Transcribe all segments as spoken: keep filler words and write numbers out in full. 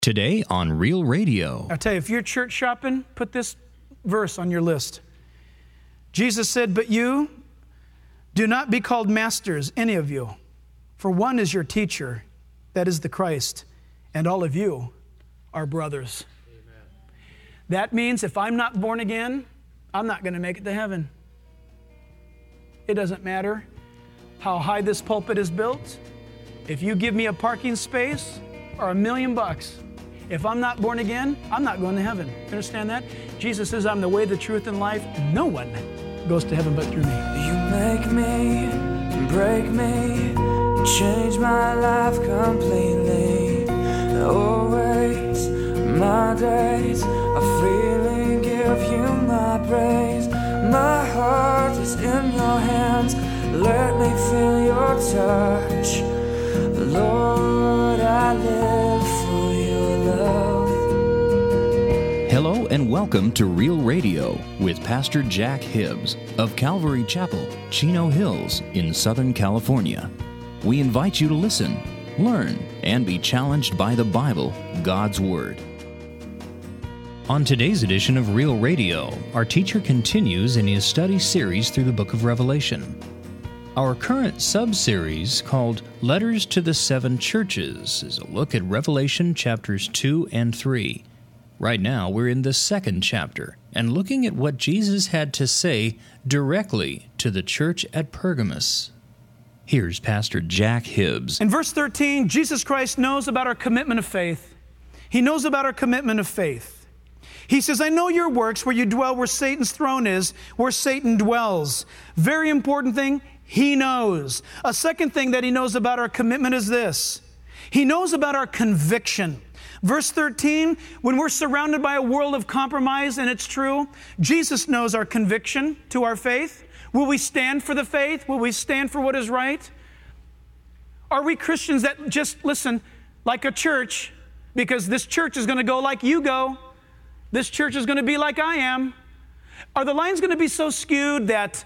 Today on Real Radio. I'll tell you, if you're church shopping, put this verse on your list. Jesus said, "But you do not be called masters, any of you, for one is your teacher, that is the Christ, and all of you are brothers." Amen. That means if I'm not born again, I'm not going to make it to heaven. It doesn't matter how high this pulpit is built. If you give me a parking space or a million bucks, if I'm not born again, I'm not going to heaven. You understand that? Jesus says, "I'm the way, the truth, and life. No one goes to heaven but through me." You make me, break me, change my life completely. Always, my days, I freely give you my praise. My heart is in your hands. Let me feel your touch. Lord, I live for your love. Hello and welcome to Real Radio with Pastor Jack Hibbs of Calvary Chapel, Chino Hills in Southern California. We invite you to listen, learn, and be challenged by the Bible, God's Word. On today's edition of Real Radio, our teacher continues in his study series through the book of Revelation. Our current sub-series, called Letters to the Seven Churches, is a look at Revelation chapters two and three. Right now, we're in the second chapter and looking at what Jesus had to say directly to the church at Pergamos. Here's Pastor Jack Hibbs. In verse thirteen, Jesus Christ knows about our commitment of faith. He knows about our commitment of faith. He says, "I know your works, where you dwell, where Satan's throne is, where Satan dwells." Very important thing, he knows. A second thing that he knows about our commitment is this. He knows about our conviction. Verse thirteen, when we're surrounded by a world of compromise, and it's true, Jesus knows our conviction to our faith. Will we stand for the faith? Will we stand for what is right? Are we Christians that just, listen, like a church, because this church is going to go like you go. This church is going to be like I am. Are the lines going to be so skewed that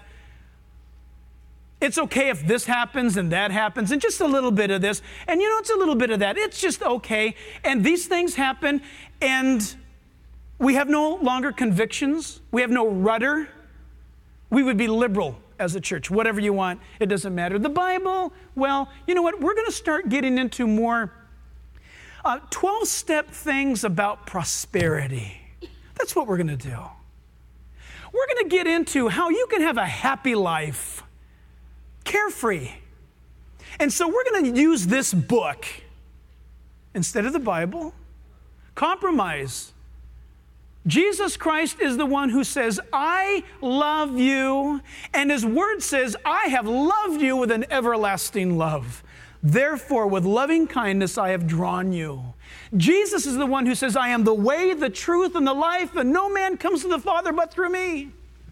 it's okay if this happens and that happens and just a little bit of this, and you know, it's a little bit of that. It's just okay. And these things happen, and we have no longer convictions. We have no rudder. We would be liberal as a church. Whatever you want, it doesn't matter. The Bible, well, you know what? We're going to start getting into more uh, twelve-step things about prosperity. That's what we're going to do. We're going to get into how you can have a happy life, carefree. And so we're going to use this book instead of the Bible. Compromise. Jesus Christ is the one who says, "I love you," and His Word says, "I have loved you with an everlasting love. Therefore, with loving kindness I have drawn you." Jesus is the one who says, "I am the way, the truth, and the life, and no man comes to the Father but through me."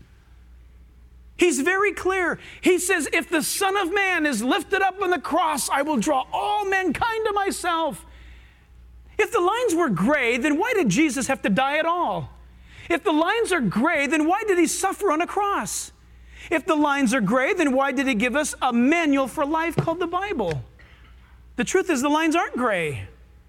He's very clear. He says, "If the Son of Man is lifted up on the cross, I will draw all mankind to myself." If the lines were gray, then why did Jesus have to die at all? If the lines are gray, then why did He suffer on a cross? If the lines are gray, then why did He give us a manual for life called the Bible? The truth is, the lines aren't gray.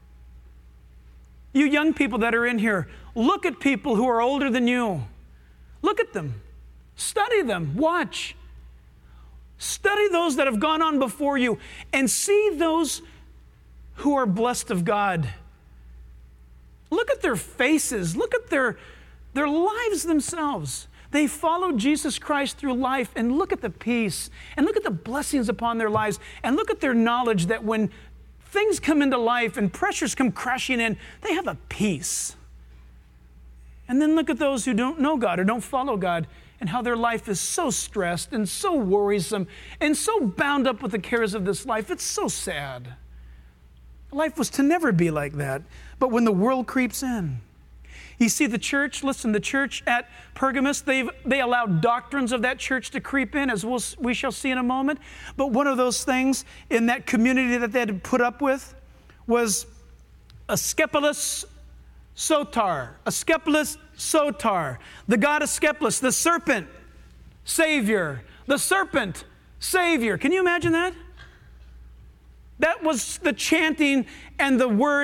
You young people that are in here, look at people who are older than you. Look at them. Study them. Watch. Study those that have gone on before you and see those who are blessed of God. Look at their faces. Look at their, their lives themselves. They followed Jesus Christ through life, and look at the peace, and look at the blessings upon their lives, and look at their knowledge that when things come into life and pressures come crashing in, they have a peace. And then look at those who don't know God or don't follow God, and how their life is so stressed and so worrisome and so bound up with the cares of this life. It's so sad. Life was to never be like that. But when the world creeps in, you see the church, listen, the church at Pergamos, they've, they allowed doctrines of that church to creep in, as we'll, we shall see in a moment. But one of those things in that community that they had to put up with was Asclepius Soter. Asclepius Soter. The god Asclepius, the serpent savior. The serpent savior. Can you imagine that? That was the chanting and the words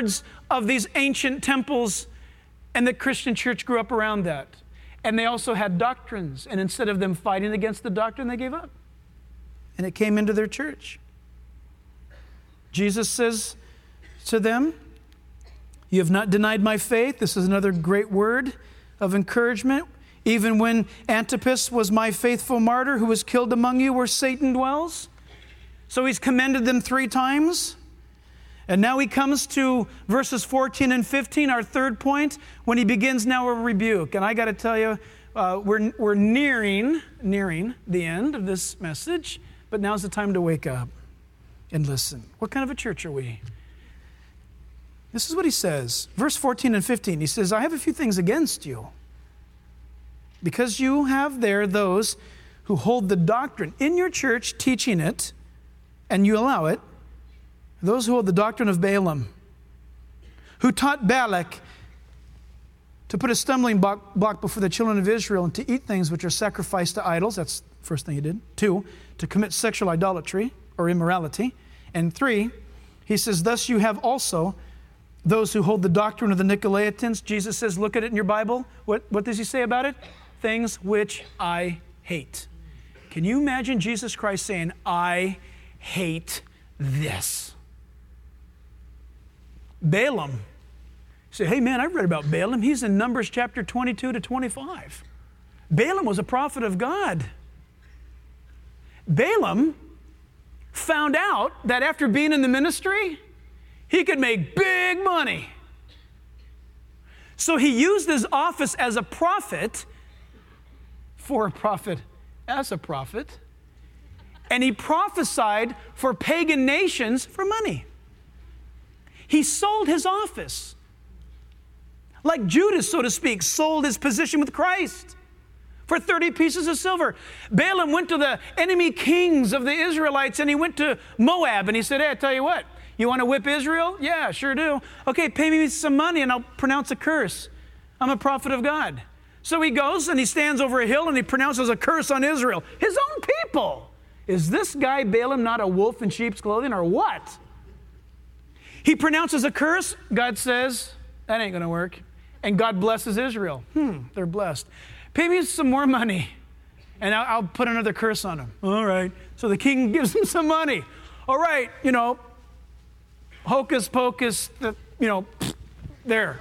of these ancient temples, and the Christian church grew up around that. And they also had doctrines, and instead of them fighting against the doctrine, they gave up. And it came into their church. Jesus says to them, you have not denied my faith. This is another great word of encouragement. Even when Antipas was my faithful martyr who was killed among you where Satan dwells. So he's commended them three times. And now he comes to verses fourteen and fifteen, our third point, when he begins now a rebuke. And I got to tell you, uh, we're, we're nearing, nearing the end of this message, but now's the time to wake up and listen. What kind of a church are we? This is what he says. Verse fourteen and fifteen, he says, I have a few things against you, because you have there those who hold the doctrine in your church, teaching it, and you allow it, those who hold the doctrine of Balaam, who taught Balak to put a stumbling block, block before the children of Israel and to eat things which are sacrificed to idols. That's the first thing he did. Two, to commit sexual idolatry or immorality. And three, he says, thus you have also those who hold the doctrine of the Nicolaitans. Jesus says, look at it in your Bible. What, what does he say about it? Things which I hate. Can you imagine Jesus Christ saying, I hate this? Balaam. Say, hey man, I've read about Balaam. He's in Numbers chapter twenty-two to twenty-five. Balaam was a prophet of God. Balaam found out that after being in the ministry, he could make big money. So he used his office as a prophet, for a prophet as a prophet, and he prophesied for pagan nations for money. He sold his office. Like Judas, so to speak, sold his position with Christ for thirty pieces of silver. Balaam went to the enemy kings of the Israelites, and he went to Moab, and he said, hey, I tell you what, you want to whip Israel? Yeah, sure do. Okay, pay me some money, and I'll pronounce a curse. I'm a prophet of God. So he goes, and he stands over a hill, and he pronounces a curse on Israel. His own people. Is this guy Balaam not a wolf in sheep's clothing, or what? He pronounces a curse. God says, that ain't going to work. And God blesses Israel. Hmm, they're blessed. Pay me some more money, and I'll, I'll put another curse on them. All right. So the king gives him some money. All right, you know, hocus pocus, the, you know, there.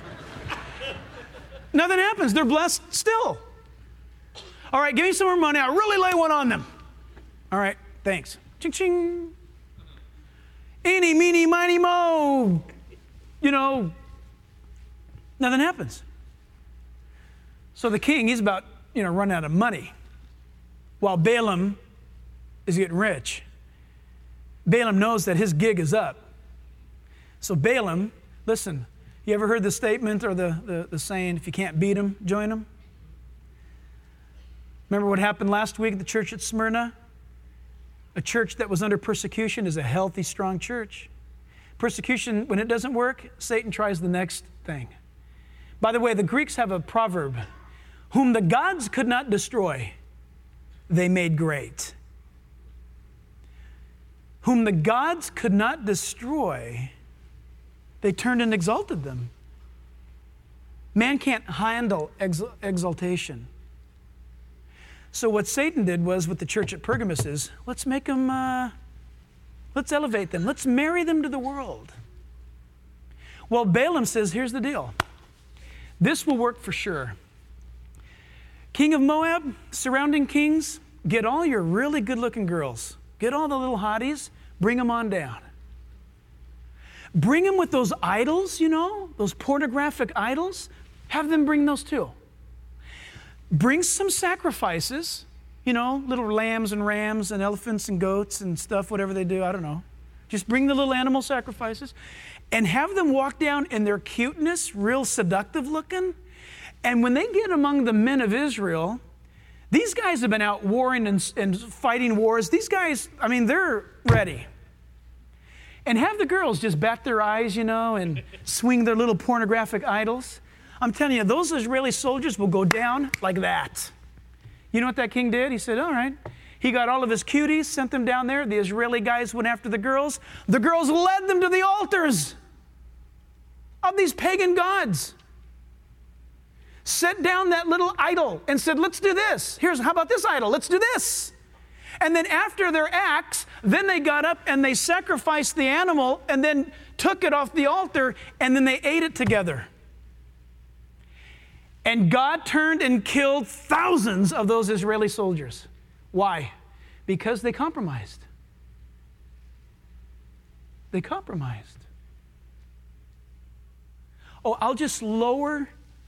Nothing happens. They're blessed still. All right, give me some more money. I'll really lay one on them. All right, thanks. Ching, ching. Eeny, meeny, miny, mo. You know, nothing happens. So the king, he's about, you know, running out of money, while Balaam is getting rich. Balaam knows that his gig is up. So Balaam, listen, you ever heard the statement or the, the, the saying, if you can't beat them, join them? Remember what happened last week at the church at Smyrna? A church that was under persecution is a healthy, strong church. Persecution, when it doesn't work, Satan tries the next thing. By the way, the Greeks have a proverb, whom the gods could not destroy, they made great. Whom the gods could not destroy, they turned and exalted them. Man can't handle ex- exaltation. So what Satan did was with the church at Pergamos is, let's make them, uh, let's elevate them. Let's marry them to the world. Well, Balaam says, here's the deal. This will work for sure. King of Moab, surrounding kings, get all your really good-looking girls. Get all the little hotties, bring them on down. Bring them with those idols, you know, those pornographic idols. Have them bring those too. Bring some sacrifices, you know, little lambs and rams and elephants and goats and stuff, whatever they do, I don't know. Just bring the little animal sacrifices and have them walk down in their cuteness, real seductive looking. And when they get among the men of Israel, these guys have been out warring and, and fighting wars. These guys, I mean, they're ready. And have the girls just bat their eyes, you know, and swing their little pornographic idols. I'm telling you, those Israeli soldiers will go down like that. You know what that king did? He said, all right. He got all of his cuties, sent them down there. The Israeli guys went after the girls. The girls led them to the altars. of these pagan gods. Set down that little idol and said, let's do this. Here's, how about this idol? Let's do this. And then after their acts, then they got up and they sacrificed the animal and then took it off the altar and then they ate it together. And God turned and killed thousands of those Israeli soldiers. Why? Because they compromised. They compromised. Oh, I'll just lower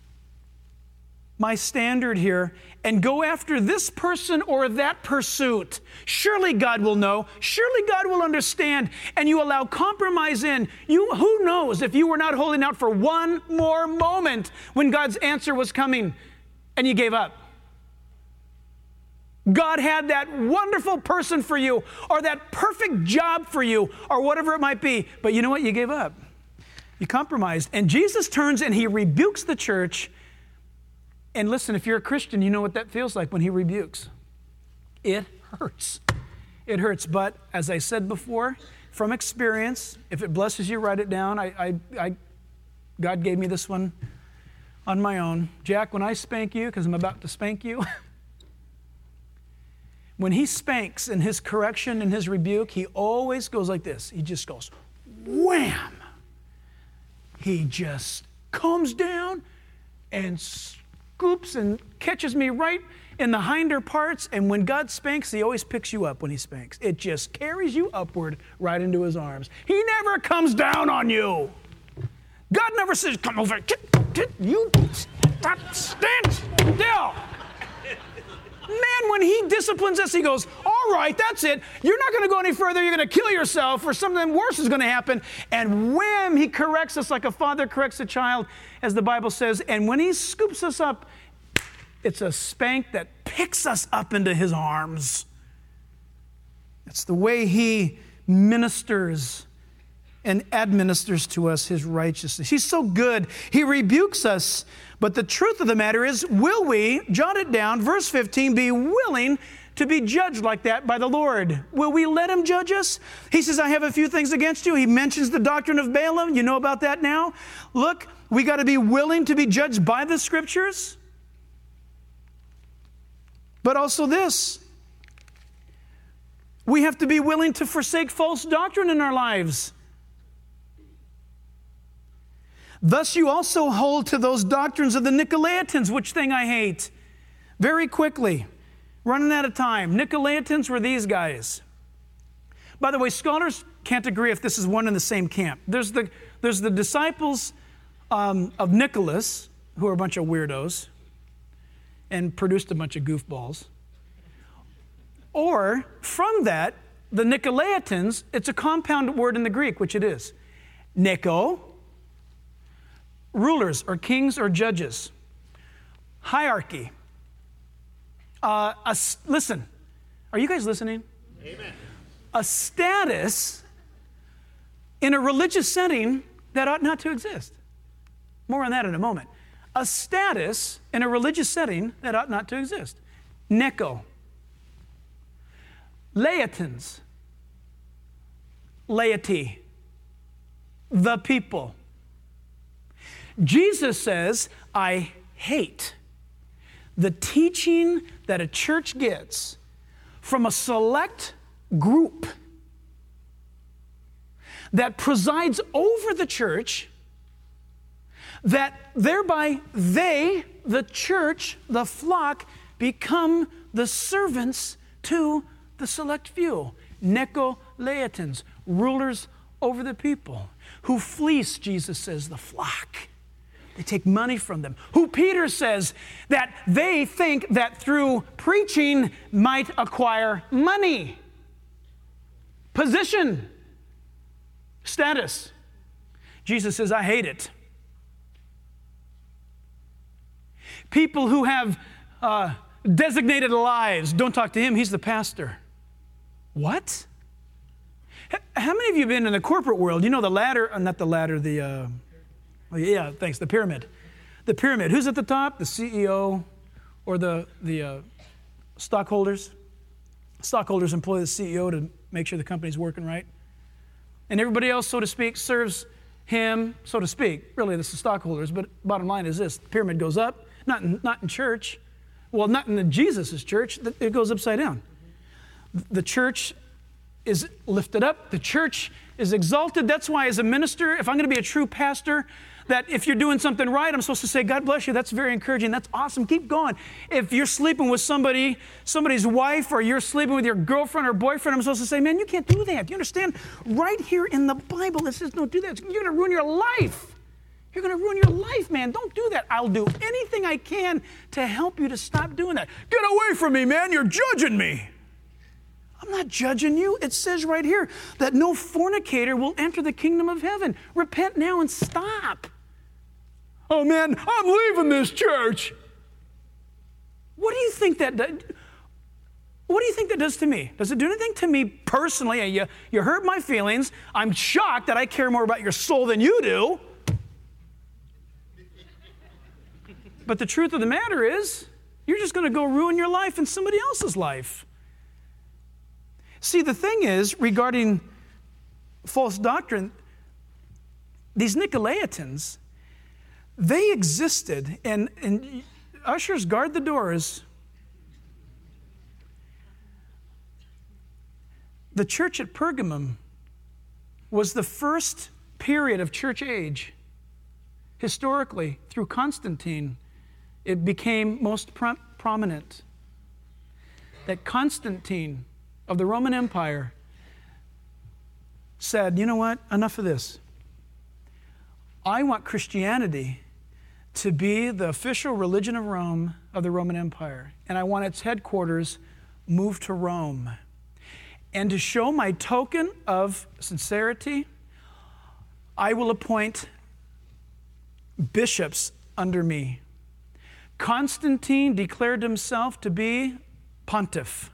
my standard here and go after this person or that pursuit. Surely God will know. Surely God will understand. And you allow compromise in. You, who knows if you were not holding out for one more moment when God's answer was coming and you gave up. God had that wonderful person for you or that perfect job for you or whatever it might be. But you know what? You gave up. You compromised. And Jesus turns and he rebukes the church. And listen, if you're a Christian, you know what that feels like when he rebukes. It hurts. It hurts. But as I said before, from experience, if it blesses you, write it down. I, I, I, God gave me this one on my own. Jack, when I spank you, because I'm about to spank you, when he spanks in his correction and his rebuke, he always goes like this. He just goes, wham! He just comes down and scoops and catches me right in the hinder parts. And when God spanks, he always picks you up when he spanks. It just carries you upward right into his arms. He never comes down on you. God never says, come over, get, get, you stop, stand still. Man, when he disciplines us, he goes, all right, that's it. You're not going to go any further. You're going to kill yourself or something worse is going to happen. And wham, he corrects us like a father corrects a child, as the Bible says. And when he scoops us up, it's a spank that picks us up into his arms. It's the way he ministers and administers to us his righteousness. He's so good. He rebukes us. But the truth of the matter is, will we, jot it down, verse fifteen, be willing to be judged like that by the Lord? Will we let him judge us? He says, I have a few things against you. He mentions the doctrine of Balaam. You know about that now. Look, we got to be willing to be judged by the scriptures. But also this, we have to be willing to forsake false doctrine in our lives. Thus you also hold to those doctrines of the Nicolaitans, which thing I hate. Very quickly, running out of time. Nicolaitans were these guys. By the way, scholars can't agree if this is one in the same camp. There's the, there's the disciples um, of Nicholas, who are a bunch of weirdos and produced a bunch of goofballs. Or from that, the Nicolaitans, it's a compound word in the Greek, which it is. Nico, rulers or kings or judges. Hierarchy. Uh, a, listen, are you guys listening? Amen. A status in a religious setting that ought not to exist. More on that in a moment. A status in a religious setting that ought not to exist. Neko. Laitans. Laity. The people. Jesus says, I hate the teaching that a church gets from a select group that presides over the church, that thereby they, the church, the flock, become the servants to the select few. Nicolaitans, rulers over the people, who fleece, Jesus says, the flock. They take money from them. Who Peter says that they think that through preaching might acquire money, position, status. Jesus says, I hate it. People who have uh, designated lives, don't talk to him, he's the pastor. What? How many of you have been in the corporate world? You know the ladder, uh, not the ladder, the, uh, oh yeah, thanks, the pyramid. The pyramid, who's at the top? The C E O or the, the uh, stockholders? Stockholders employ the C E O to make sure the company's working right. And everybody else, so to speak, serves him, so to speak. Really, this is stockholders, but bottom line is this. The pyramid goes up, not in, not in church. Well, not in Jesus' church. It goes upside down. The church is lifted up. The church is exalted. That's why as a minister, if I'm going to be a true pastor, that if you're doing something right, I'm supposed to say, God bless you. That's very encouraging. That's awesome. Keep going. If you're sleeping with somebody, somebody's wife, or you're sleeping with your girlfriend or boyfriend, I'm supposed to say, man, you can't do that. You understand? Right here in the Bible, it says, don't do that. You're going to ruin your life. You're going to ruin your life, man. Don't do that. I'll do anything I can to help you to stop doing that. Get away from me, man. You're judging me. I'm not judging you. It says right here that no fornicator will enter the kingdom of heaven. Repent now and stop. Oh, man, I'm leaving this church. What do you think that does? What do you think that does to me? Does it do anything to me personally? You, you hurt my feelings. I'm shocked that I care more about your soul than you do. But the truth of the matter is, you're just going to go ruin your life and somebody else's life. See, the thing is, regarding false doctrine, these Nicolaitans, they existed, and, and ushers, guard the doors. The church at Pergamum was the first period of church age. Historically, through Constantine, it became most prom- prominent. That Constantine of the Roman Empire said, you know what, enough of this. I want Christianity to be the official religion of Rome, of the Roman Empire, and I want its headquarters moved to Rome. And to show my token of sincerity, I will appoint bishops under me. Constantine declared himself to be pontiff.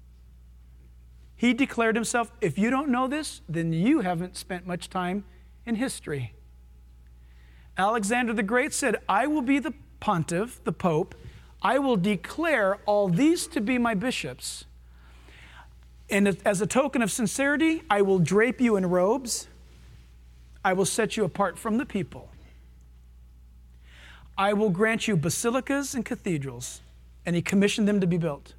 He declared himself, if you don't know this, then you haven't spent much time in history. Alexander the Great said, I will be the pontiff, the pope. I will declare all these to be my bishops. And as a token of sincerity, I will drape you in robes. I will set you apart from the people. I will grant you basilicas and cathedrals. And he commissioned them to be built.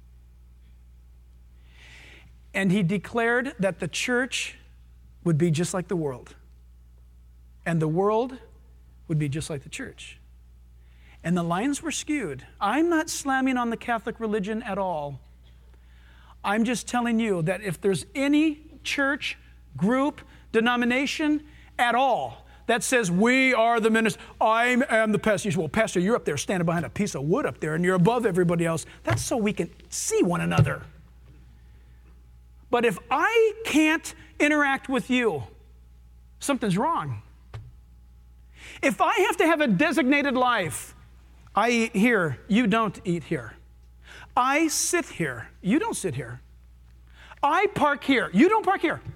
And he declared that the church would be just like the world. And the world would be just like the church. And the lines were skewed. I'm not slamming on the Catholic religion at all. I'm just telling you that if there's any church, group, denomination at all that says we are the ministers, I am the pastor. You say, well, pastor, you're up there standing behind a piece of wood up there and you're above everybody else. That's so we can see one another. But if I can't interact with you, something's wrong. If I have to have a designated life, I eat here, you don't eat here. I sit here, you don't sit here. I park here, you don't park here.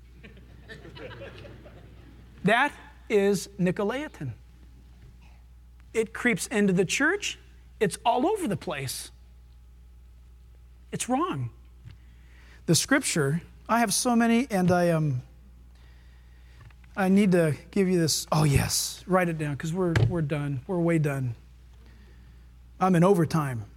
That is Nicolaitan. It creeps into the church. It's all over the place. It's wrong. The scripture, I have so many, and I um, I need to give you this. Oh, yes. Write it down, because we're, we're done. We're way done. I'm in overtime.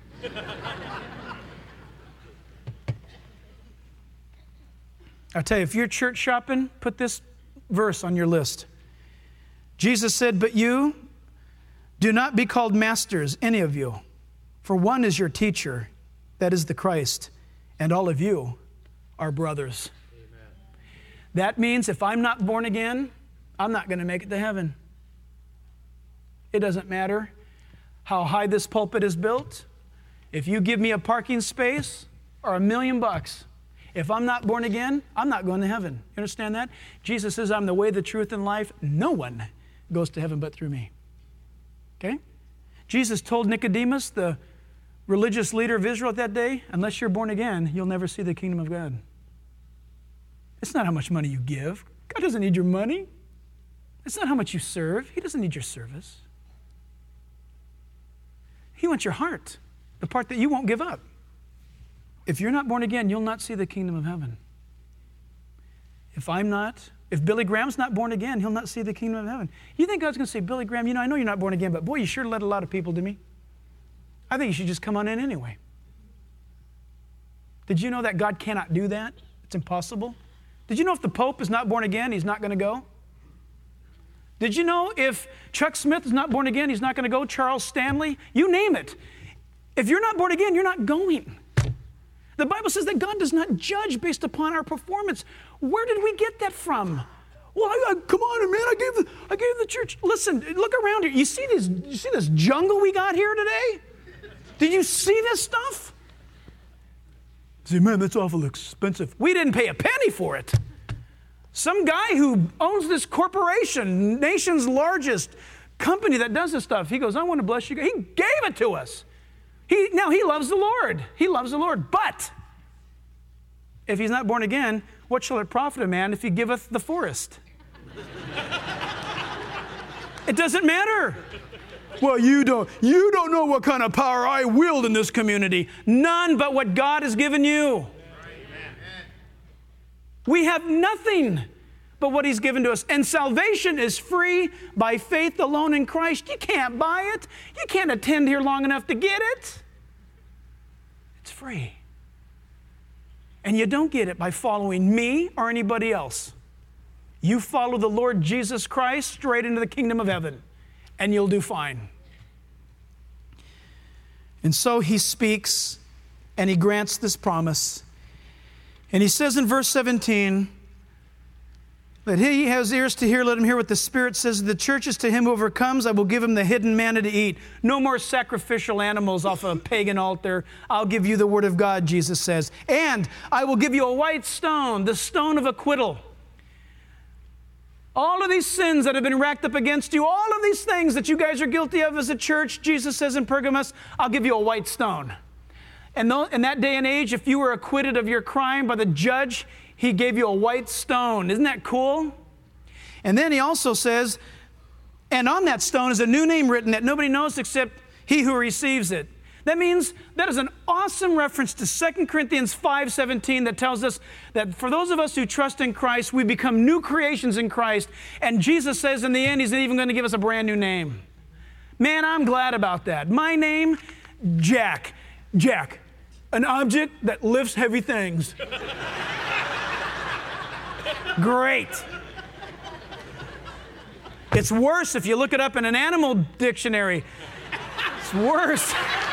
I tell you, if you're church shopping, put this verse on your list. Jesus said, but you do not be called masters, any of you, for one is your teacher, that is the Christ, and all of you are brothers. Amen. That means if I'm not born again, I'm not going to make it to heaven. It doesn't matter how high this pulpit is built. If you give me a parking space or a million bucks, if I'm not born again, I'm not going to heaven. You understand that? Jesus says, I'm the way, the truth, and life. No one goes to heaven but through me. Okay? Jesus told Nicodemus, the religious leader of Israel at that day, unless you're born again, you'll never see the kingdom of God. It's not how much money you give. God doesn't need your money. It's not how much you serve. He doesn't need your service. He wants your heart, the part that you won't give up. If you're not born again, you'll not see the kingdom of heaven. If I'm not, If Billy Graham's not born again, he'll not see the kingdom of heaven. You think God's going to say, Billy Graham, you know, I know you're not born again, but boy, you sure led a lot of people to me. I think you should just come on in anyway. Did you know that God cannot do that? It's impossible. Did you know if the Pope is not born again, he's not going to go? Did you know if Chuck Smith is not born again, he's not going to go? Charles Stanley? You name it. If you're not born again, you're not going. The Bible says that God does not judge based upon our performance. Where did we get that from? Well, I, I, come on, man, I gave the I gave the church. Listen, look around here. You see this, you see this jungle we got here today? Did you see this stuff? Say, man, that's awful expensive. We didn't pay a penny for it. Some guy who owns this corporation, nation's largest company that does this stuff, he goes, I want to bless you. He gave it to us. He, now, he loves the Lord. He loves the Lord. But if he's not born again, what shall it profit a man if he giveth the forest? It doesn't matter. Well, you don't, you don't know what kind of power I wield in this community. None but what God has given you. We have nothing but what he's given to us. And salvation is free by faith alone in Christ. You can't buy it. You can't attend here long enough to get it. It's free. And you don't get it by following me or anybody else. You follow the Lord Jesus Christ straight into the kingdom of heaven, and you'll do fine. And so he speaks, and he grants this promise. And he says in verse seventeen, that he has ears to hear, let him hear what the Spirit says to the churches. To him who overcomes, I will give him the hidden manna to eat. No more sacrificial animals off a pagan altar. I'll give you the word of God, Jesus says. And I will give you a white stone, the stone of acquittal. All of these sins that have been racked up against you, all of these things that you guys are guilty of as a church, Jesus says in Pergamos, I'll give you a white stone. And in that day and age, if you were acquitted of your crime by the judge, he gave you a white stone. Isn't that cool? And then he also says, and on that stone is a new name written that nobody knows except he who receives it. That means that is an awesome reference to Second Corinthians five seventeen that tells us that for those of us who trust in Christ, we become new creations in Christ. And Jesus says in the end, he's even going to give us a brand new name. Man, I'm glad about that. My name, Jack. Jack, an object that lifts heavy things. Great. It's worse if you look it up in an animal dictionary. It's worse.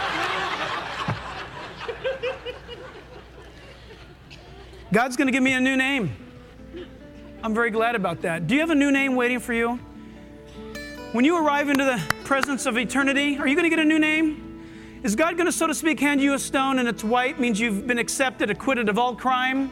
God's going to give me a new name. I'm very glad about that. Do you have a new name waiting for you? When you arrive into the presence of eternity, are you going to get a new name? Is God going to, so to speak, hand you a stone and it's white, means you've been accepted, acquitted of all crime?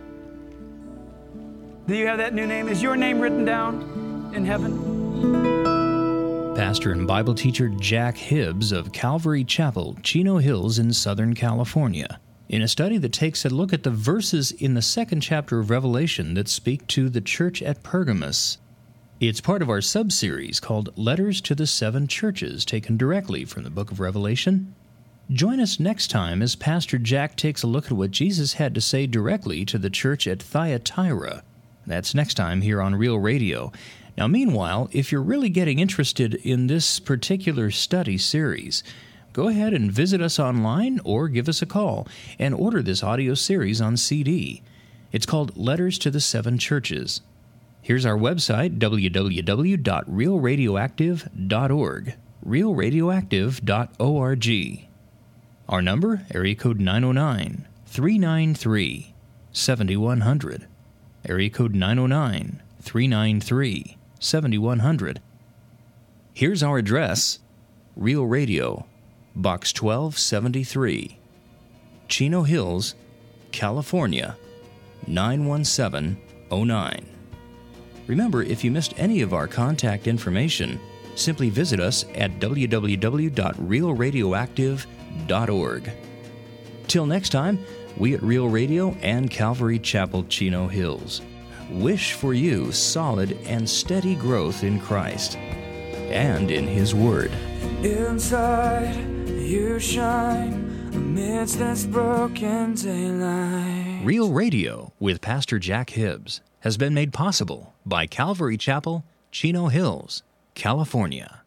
Do you have that new name? Is your name written down in heaven? Pastor and Bible teacher Jack Hibbs of Calvary Chapel, Chino Hills in Southern California, in a study that takes a look at the verses in the second chapter of Revelation that speak to the church at Pergamos. It's part of our sub-series called Letters to the Seven Churches, taken directly from the book of Revelation. Join us next time as Pastor Jack takes a look at what Jesus had to say directly to the church at Thyatira. That's next time here on Real Radio. Now, meanwhile, if you're really getting interested in this particular study series, go ahead and visit us online or give us a call and order this audio series on C D. It's called Letters to the Seven Churches. Here's our website, w w w dot real radioactive dot org, real radioactive dot org. Our number, area code nine oh nine, three nine three, seven one zero zero. Area code nine oh nine, three nine three, seven one zero zero. Here's our address, Real Radio, Box twelve seventy-three, Chino Hills, California, nine one seven oh nine. Remember, if you missed any of our contact information, simply visit us at w w w dot real radioactive dot org. Till next time, we at Real Radio and Calvary Chapel, Chino Hills wish for you solid and steady growth in Christ and in His Word. Inside you shine amidst this broken daylight. Real Radio with Pastor Jack Hibbs. has been made possible by Calvary Chapel, Chino Hills, California.